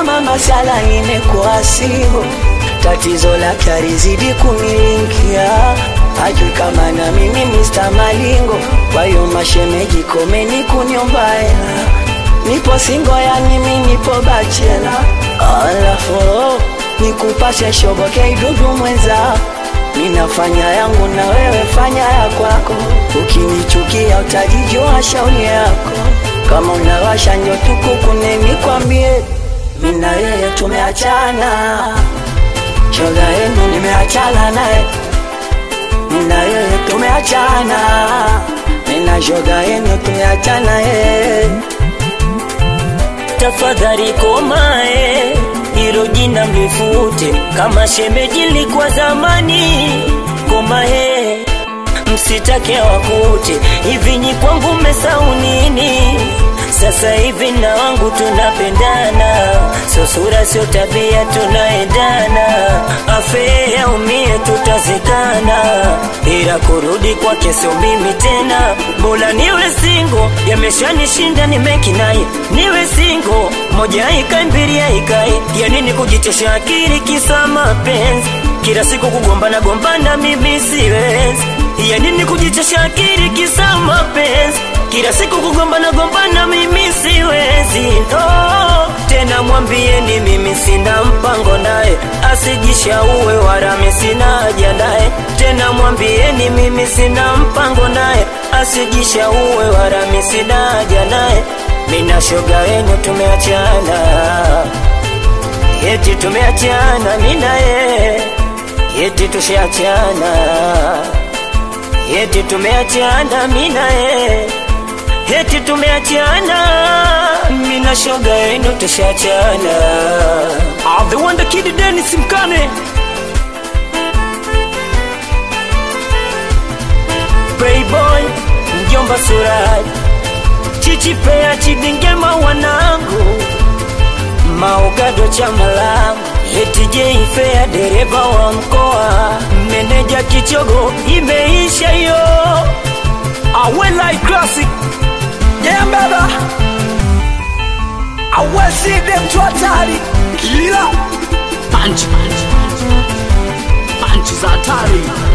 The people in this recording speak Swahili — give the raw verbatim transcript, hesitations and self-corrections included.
kama masala nimekuwa singo, tatizo la karizidi kunilinkia, hajui kama na mimi Mister Malingo. Kwa hiyo mashemeji komeni kuniombaya, nipo singo yani mimi nipo bachela. Alafu nikupashe shoboke idudu mwenza, ninafanya yangu na wewe fanya ya kwako. Ukinichukia utajijua shauri yako, kama unawasha njo tukukune nikwambie, mimi na yeye tumeachana. Shoga yenu nimeachana naye, mimi na yeye tumeachana. Mimi na shoga yenu tumeachana yeye. Tafadhali komae, hilo jina mlifute, kama shemeji likuwa zamani. Komae, msitake wakute, hivi nyi kwangu mmesahau nini? Sasa hivi na wangu tunapendana, so sura sio tabia tunaendana. Afe ya umie tutazikana, ila kurudi kwa kesho mimi tena. Bora niwe single, yameshanishinda nimekinai. Niwe single, moja ikai mbili ikai. Ya nini kujitosha akili kisa mapenzi? Kila siku kugombana gombana mimi siwezi. Ya nini kujitosha akili kisa mapenzi? Kila siku kugombana gombana mimi siwezi. Oh, tena mwambieni mimi sina mpango naye, asijishauwe wala mimi sina haja naye. Tena mwambieni mimi sina mpango naye, asijishauwe wala mimi sina haja naye. Mimi na shoga wenu tumeachana, eti tumeachana mimi na yeye, eti tushaachana, eti tumeachana mimi na yeye, eti tumeachana. Mimi na shoga yenu tushachana. I'm the one that kid Dennis Mkane, Playboy mjomba Suraj, Chichi Pea Chidingema wanangu, Maogado Chamalangu, eti J Fair dereva wa mkoa, meneja Kichogo imeisha yo. I will like classic. Yeah baba, I will see them to atari. Kila Punch, punch, punch, punch za hatari.